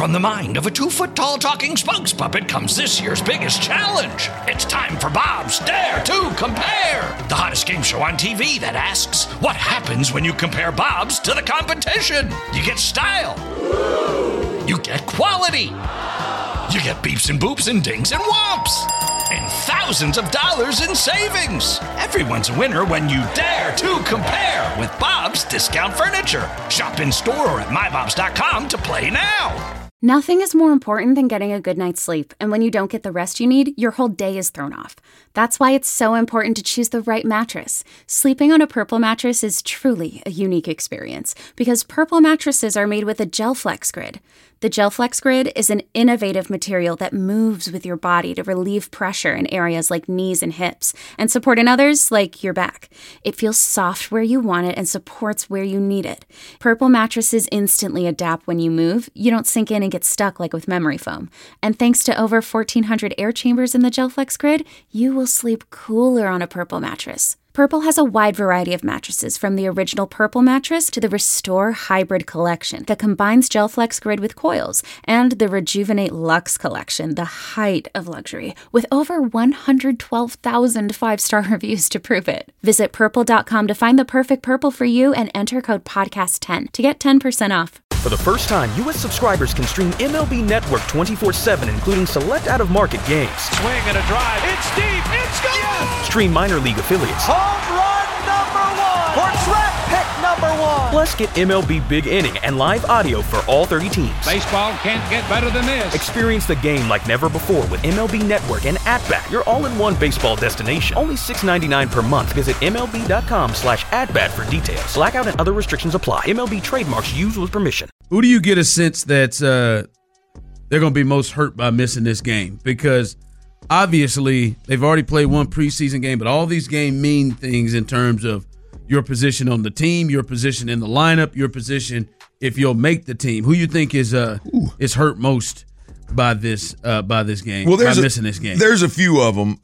From the mind of a 2-foot-tall talking spokes puppet comes this year's biggest challenge. It's time for Bob's Dare to Compare, the hottest game show on TV that asks, what happens when you compare Bob's to the competition? You get style. You get quality. You get beeps and boops and dings and whomps. And thousands of dollars in savings. Everyone's a winner when you dare to compare with Bob's Discount Furniture. Shop in store or at mybobs.com to play now. Nothing is more important than getting a good night's sleep, and when you don't get the rest you need, your whole day is thrown off. That's why it's so important to choose the right mattress. Sleeping on a Purple mattress is truly a unique experience, because Purple mattresses are made with a GelFlex Grid. The GelFlex Grid is an innovative material that moves with your body to relieve pressure in areas like knees and hips, and support in others like your back. It feels soft where you want it and supports where you need it. Purple mattresses instantly adapt when you move. You don't sink in and get stuck like with memory foam. And thanks to over 1,400 air chambers in the GelFlex Grid, you will sleep cooler on a Purple mattress. Purple has a wide variety of mattresses, from the original Purple mattress to the Restore Hybrid collection that combines GelFlex Grid with coils, and the Rejuvenate Luxe collection, the height of luxury, with over 112,000 five-star reviews to prove it. Visit purple.com to find the perfect Purple for you and enter code podcast10 to get 10% off. For the first time, U.S. subscribers can stream MLB Network 24/7, including select out-of-market games. Swing and a drive. It's deep. It's gone. Yes! Stream minor league affiliates. Home run number 1. Or draft pick number 1. Plus, get MLB Big Inning and live audio for all 30 teams. Baseball can't get better than this. Experience the game like never before with MLB Network and At-Bat, your all-in-one baseball destination. Only $6.99 per month. Visit MLB.com/AtBat for details. Blackout and other restrictions apply. MLB trademarks used with permission. Who do you get a sense that they're going to be most hurt by missing this game? Because obviously they've already played one preseason game, but all these games mean things in terms of your position on the team, your position in the lineup, your position if you'll make the team. Who you think is hurt most by this game? Well, by missing this game. There's a few of them.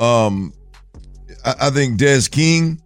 I think Des King,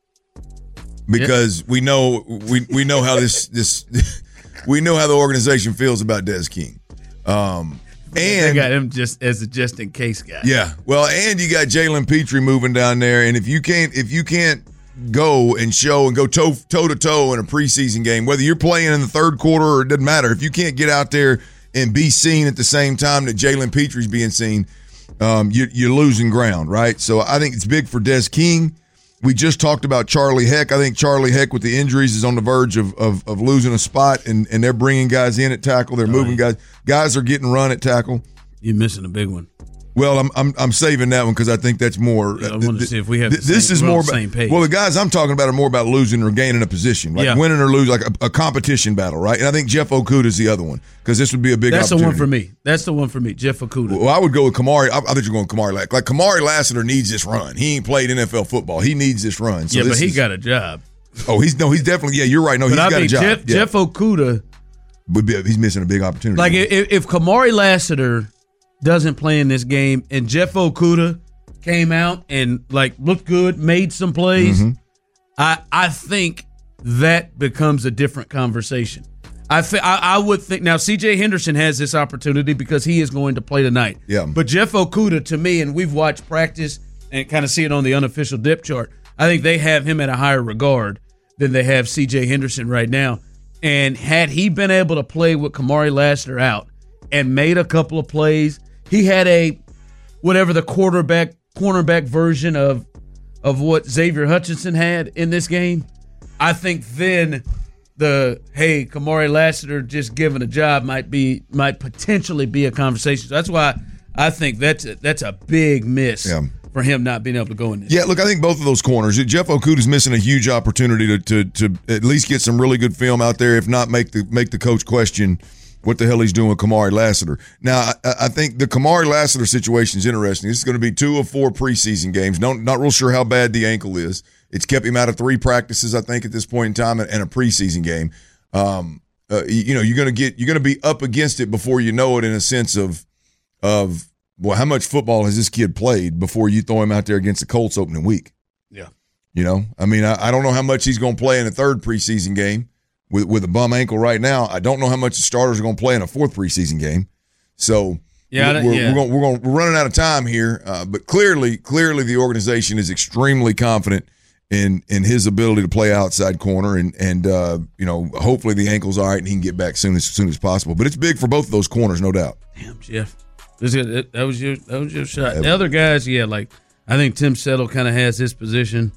because we know how this. We know how the organization feels about Des King. And they got him just as a just-in-case guy. Yeah. Well, and you got Jalen Petrie moving down there, and if you can't go and show and go toe-to-toe in a preseason game, whether you're playing in the third quarter or it doesn't matter, if you can't get out there and be seen at the same time that Jalen Petrie's being seen, you're losing ground, right? So I think it's big for Des King. We just talked about Charlie Heck. I think Charlie Heck with the injuries is on the verge of losing a spot, and they're bringing guys in at tackle. They're moving guys. Guys are getting run at tackle. You're missing a big one. Well, I'm saving that one because I think that's more. Yeah, I want to see if we have this is more about the same page. Well, the guys I'm talking about are more about losing or gaining a position, like winning or losing, like a competition battle, right? And I think Jeff Okudah is the other one because this would be a big. That's opportunity. That's the one for me, Jeff Okudah. Well, I would go with Kamari. I think you're going Kamari. Like Kamari Lassiter needs this run. He ain't played NFL football. He needs this run. So but he got a job. Oh, he's definitely. Yeah, you're right. No, he's got a job. Jeff Okudah he's missing a big opportunity. Like if Kamari Lassiter doesn't play in this game and Jeff Okudah came out and looked good, made some plays, I think that becomes a different conversation. I would think now C.J. Henderson has this opportunity because he is going to play tonight. Yeah. But Jeff Okudah, to me, and we've watched practice and kind of see it on the unofficial depth chart, I think they have him at a higher regard than they have C.J. Henderson right now. And had he been able to play with Kamari Lassiter out and made a couple of plays, he had a whatever the cornerback version of what Xavier Hutchinson had in this game. I think then Kamari Lassiter just given a job might potentially be a conversation. So that's why I think that's a big miss for him not being able to go in this. Yeah, look, I think both of those corners. Jeff Okudah's missing a huge opportunity to at least get some really good film out there, if not make the coach question what the hell he's doing with Kamari Lassiter. Now, I think the Kamari Lassiter situation is interesting. This is going to be 2 of 4 preseason games. Not real sure how bad the ankle is. It's kept him out of 3 practices, I think, at this point in time, and a preseason game. You're going to be up against it before you know it, in a sense of how much football has this kid played before you throw him out there against the Colts opening week? Yeah. I mean, I don't know how much he's going to play in the 3rd preseason game. with a bum ankle right now. I don't know how much the starters are going to play in a fourth preseason game. So we're running out of time here. But clearly the organization is extremely confident in his ability to play outside corner, and hopefully the ankle's all right and he can get back soon as possible. But it's big for both of those corners, no doubt. Damn, Jeff, that was your shot. The other guys, I think Tim Settle kind of has his position.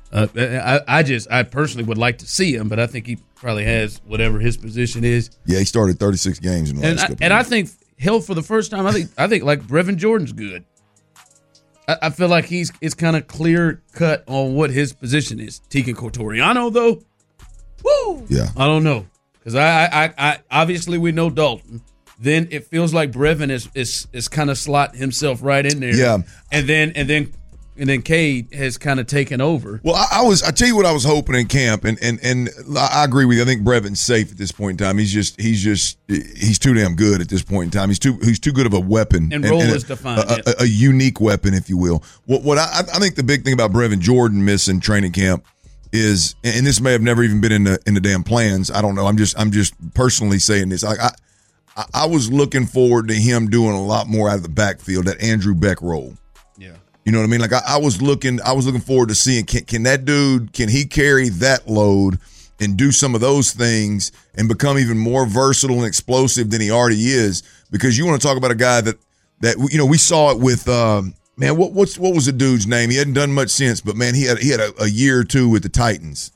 I personally would like to see him, but I think he probably has whatever his position is. Yeah, he started 36 games in the last couple of years. I think Hill for the first time. I think like Brevin Jordan's good. I feel like it's kind of clear cut on what his position is. Tekin Cotoriano, though, yeah, I don't know, because I obviously we know Dalton. Then it feels like Brevin is kind of slot himself right in there. Yeah, and then Cade has kind of taken over. Well, I tell you what I was hoping in camp, and I agree with you. I think Brevin's safe at this point in time. He's too damn good at this point in time. He's too good of a weapon. And role is defined. A unique weapon, if you will. What I think the big thing about Brevin Jordan missing training camp is, and this may have never even been in the damn plans. I don't know. I'm just personally saying this. I was looking forward to him doing a lot more out of the backfield, that Andrew Beck role. Yeah. You know what I mean? Like I was looking forward to seeing can that dude, can he carry that load and do some of those things and become even more versatile and explosive than he already is? Because you want to talk about a guy that we saw it with what was the dude's name? He hadn't done much since, but man, he had a year or two with the Titans.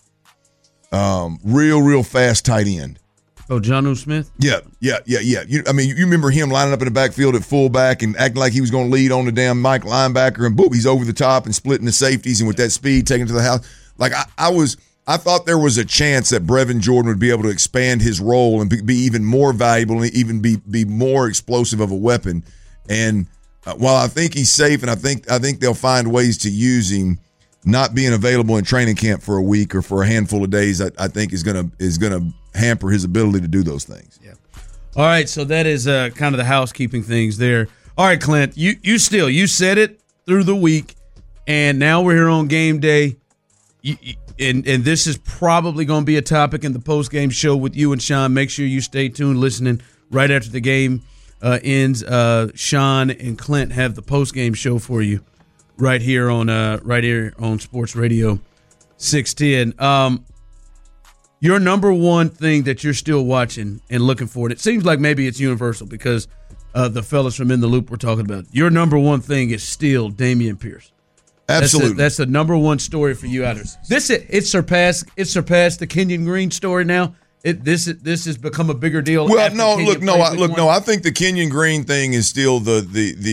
Real fast tight end. Oh, Jonnu Smith? Yeah. You remember him lining up in the backfield at fullback and acting like he was going to lead on the damn Mike linebacker, and boom, he's over the top and splitting the safeties, and with that speed, taking it to the house. Like I thought there was a chance that Brevin Jordan would be able to expand his role and be even more valuable and even be more explosive of a weapon. And while I think he's safe, and I think they'll find ways to use him, not being available in training camp for a week or for a handful of days, I think is gonna hamper his ability to do those things. Yeah. All right, so that is kind of the housekeeping things there. All right, Clint, you said it through the week, and now we're here on game day. And this is probably going to be a topic in the post-game show with you and Sean. Make sure you stay tuned, listening right after the game ends. Sean and Clint have the post-game show for you right here on Sports Radio 610. Your number one thing that you're still watching and looking for, it seems like maybe it's universal because the fellas from In the Loop we're talking about. Your number one thing is still Dameon Pierce. Absolutely, that's the number one story for you out of this. It surpassed the Kenyon Green story now. This has become a bigger deal. Well, I think the Kenyon Green thing is still the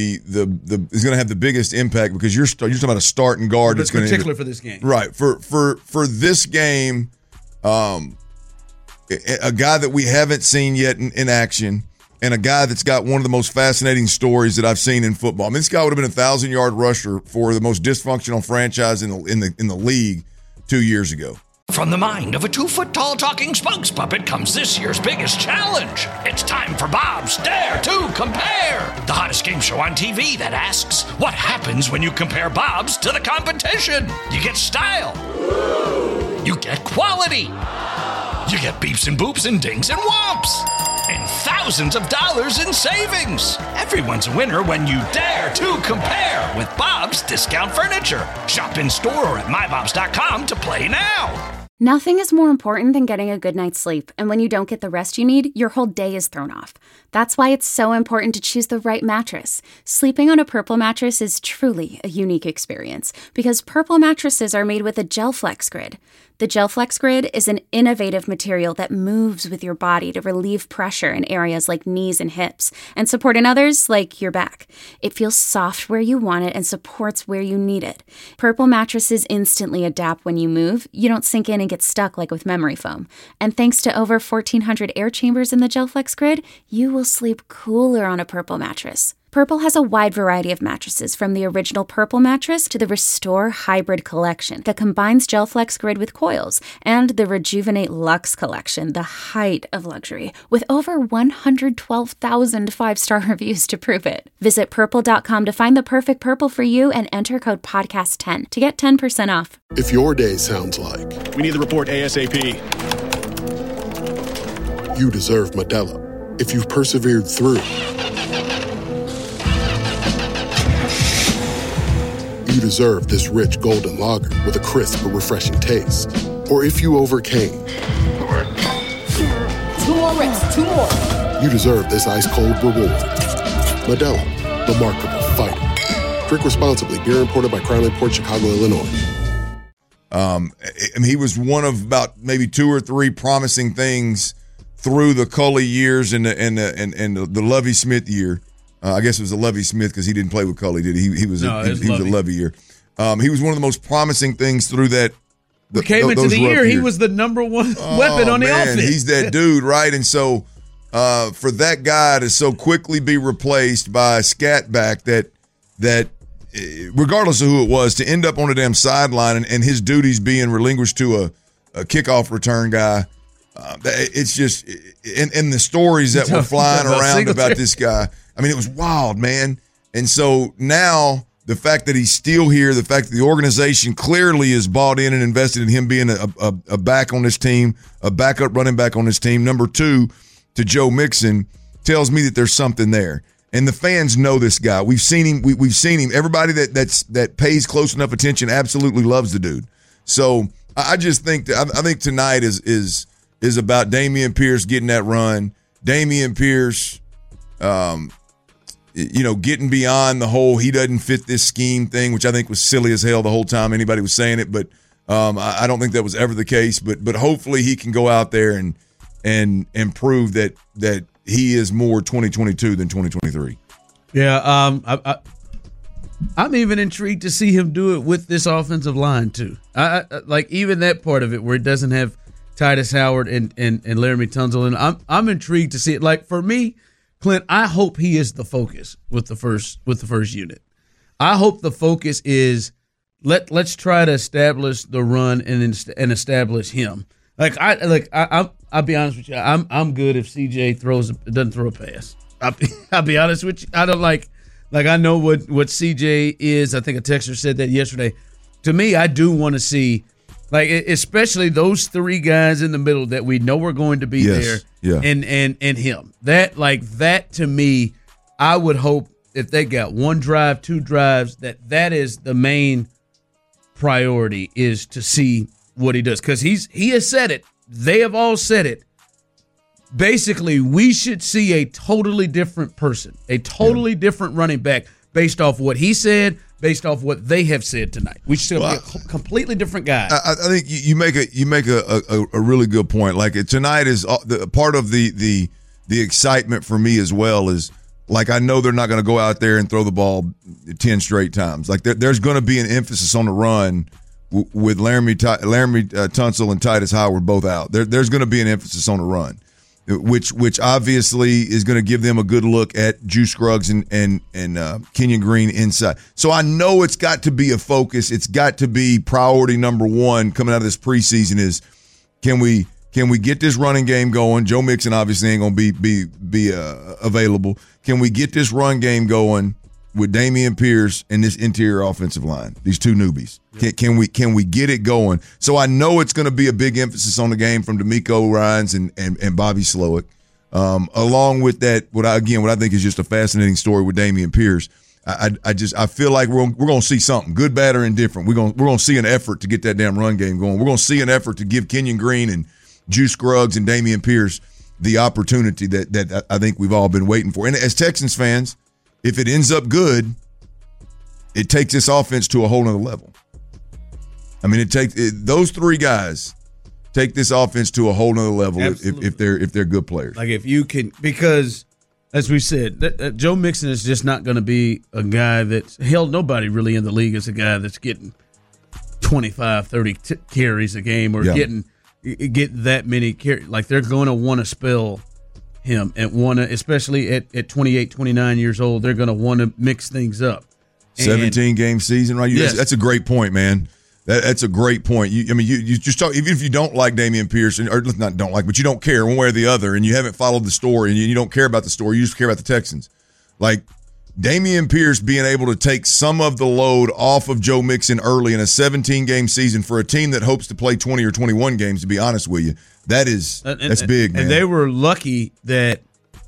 is going to have the biggest impact because you're talking about a starting guard that's going to particular for this game, right? For this game, a guy that we haven't seen yet in action. And a guy that's got one of the most fascinating stories that I've seen in football. I mean, this guy would have been a 1,000-yard rusher for the most dysfunctional franchise in the league 2 years ago. From the mind of a 2-foot-tall talking spokes puppet comes this year's biggest challenge. It's time for Bob's Dare to Compare, the hottest game show on TV that asks, what happens when you compare Bob's to the competition? You get style. You get quality. You get beeps and boops and dings and whomps. And thousands of dollars in savings. Everyone's a winner when you dare to compare with Bob's Discount Furniture. Shop in store or at mybobs.com to play now. Nothing is more important than getting a good night's sleep, and when you don't get the rest you need, your whole day is thrown off. That's why it's so important to choose the right mattress. Sleeping on a Purple mattress is truly a unique experience because Purple mattresses are made with a GelFlex Grid. The GelFlex Grid is an innovative material that moves with your body to relieve pressure in areas like knees and hips and support in others like your back. It feels soft where you want it and supports where you need it. Purple mattresses instantly adapt when you move. You don't sink in and get stuck like with memory foam. And thanks to over 1,400 air chambers in the GelFlex Grid, you will sleep cooler on a Purple mattress. Purple has a wide variety of mattresses, from the original Purple mattress to the Restore Hybrid collection that combines GelFlex Grid with coils, and the Rejuvenate Luxe collection, the height of luxury, with over 112,000 five-star reviews to prove it. Visit Purple.com to find the perfect Purple for you and enter code PODCAST10 to get 10% off. If your day sounds like... We need the report ASAP. you deserve Modelo. If you've persevered through, you deserve this rich golden lager with a crisp but refreshing taste. Or if you overcame. 2 more reps, 2 more. You deserve this ice-cold reward. Modelo, the Markable Fighter. Drink responsibly. Beer imported by Crown Imports, Chicago, Illinois. He was one of about maybe 2 or 3 promising things through the Culley years and the Lovie Smith year. I guess it was a Lovie Smith because he didn't play with Culley, did he? He was a Lovie year. He was one of the most promising things through that. We came into the year, he was the number one weapon on the offense. He's that dude, right? And so for that guy to so quickly be replaced by a scat back that regardless of who it was, to end up on a damn sideline and his duties being relinquished to a kickoff return guy, it's just and the stories that were flying around about this guy. I mean, it was wild, man. And so now the fact that he's still here, the fact that the organization clearly is bought in and invested in him being a back on this team, a backup running back on this team, number 2 to Joe Mixon, tells me that there's something there. And the fans know this guy. We've seen him. We've seen him. Everybody that pays close enough attention absolutely loves the dude. So I just think I think tonight is about Dameon Pierce getting that run. Dameon Pierce, getting beyond the whole he doesn't fit this scheme thing, which I think was silly as hell the whole time anybody was saying it. But I don't think that was ever the case. But hopefully he can go out there and prove that he is more 2022 than 2023. Yeah, I'm even intrigued to see him do it with this offensive line too. I like even that part of it where it doesn't have Titus Howard and Laramie Tunsil, and I'm intrigued to see it. Like for me, Clint, I hope he is the focus with the first unit. I hope the focus is let's try to establish the run and establish him. I'll be honest with you. I'm good if CJ doesn't throw a pass. I'll be honest with you. I don't like I know what CJ is. I think a texter said that yesterday. To me, I do want to see especially those 3 guys in the middle that we know are going to be there. Yeah. And him. That to me, I would hope if they got 1 drive, 2 drives, that is the main priority is to see what he does. Because he has said it. They have all said it. Basically, we should see a totally different person, a totally different running back based off what he said, based off what they have said tonight. We should be a completely different guy. I think you make a really good point. Like tonight is part of the excitement for me as well is I know they're not going to go out there and throw the ball 10 straight times. There's going to be an emphasis on the run with Laramie Tunsil and Titus Howard both out. There's going to be an emphasis on the run, which obviously is going to give them a good look at Juice Scruggs and Kenyon Green inside. So I know it's got to be a focus. It's got to be priority number 1 coming out of this preseason is can we get this running game going? Joe Mixon obviously ain't going to be available. Can we get this run game going with Dameon Pierce and this interior offensive line, these 2 newbies? Yep. Can we get it going? So I know it's going to be a big emphasis on the game from DeMeco Ryans and Bobby Slowick, along with that. What I think is just a fascinating story with Dameon Pierce. I feel like we're going to see something good, bad, or indifferent. We're going to see an effort to get that damn run game going. We're going to see an effort to give Kenyon Green and Juice Scruggs and Dameon Pierce the opportunity that I think we've all been waiting for. And as Texans fans, if it ends up good, it takes this offense to a whole nother level. I mean, those 3 guys take this offense to a whole nother level if they're good players. If you can, because as we said, Joe Mixon is just not going to be a guy that's nobody really in the league is a guy that's getting 25, 30 carries a game or get that many carries. They're going to want to spell him and want to, especially at 28, 29 years old, they're going to want to mix things up. 17-game season, right? Yes. That's a great point, man. That's a great point. You just talk, even if you don't like Dameon Pierce, or not don't like, but you don't care one way or the other, and you haven't followed the story, and you don't care about the story, you just care about the Texans. Dameon Pierce being able to take some of the load off of Joe Mixon early in a 17-game season for a team that hopes to play 20 or 21 games, to be honest with you, that's big, man. And they were lucky that,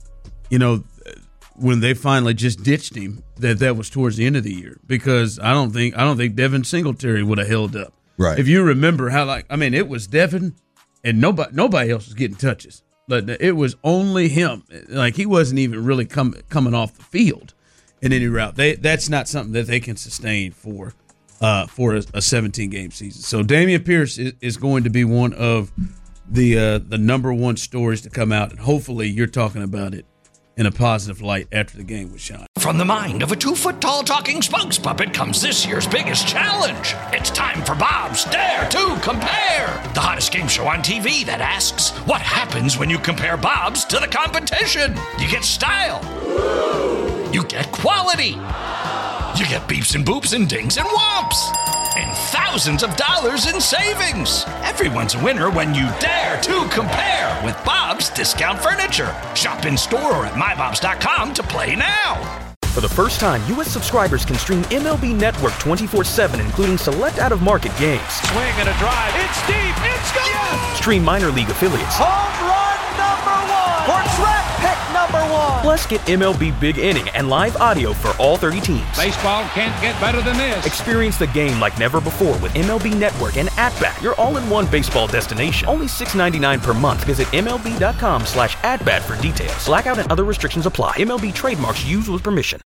when they finally just ditched him, that was towards the end of the year, because I don't think Devin Singletary would have held up. Right. If you remember it was Devin and nobody else was getting touches. But it was only him. Like, he wasn't even really coming off the field in any route. That's not something that they can sustain for a 17-game season. So Dameon Pierce is going to be one of the number one stories to come out, and hopefully you're talking about it in a positive light after the game with Sean. From the mind of a 2-foot-tall talking spokes puppet comes this year's biggest challenge. It's time for Bob's Dare to Compare, the hottest game show on TV that asks, what happens when you compare Bob's to the competition? You get style. You get quality. You get beeps and boops and dings and whomps. And thousands of dollars in savings. Everyone's a winner when you dare to compare with Bob's Discount Furniture. Shop in store or at mybobs.com to play now. For the first time, U.S. subscribers can stream MLB Network 24/7, including select out-of-market games. Swing and a drive. It's deep. It's gone. Yes. Stream minor league affiliates. Home run number 1. Or draft pick number 1. Plus, get MLB Big Inning and live audio for all 30 teams. Baseball can't get better than this. Experience the game like never before with MLB Network and At-Bat, your all-in-one baseball destination. Only $6.99 per month. Visit MLB.com/AtBat for details. Blackout and other restrictions apply. MLB trademarks used with permission.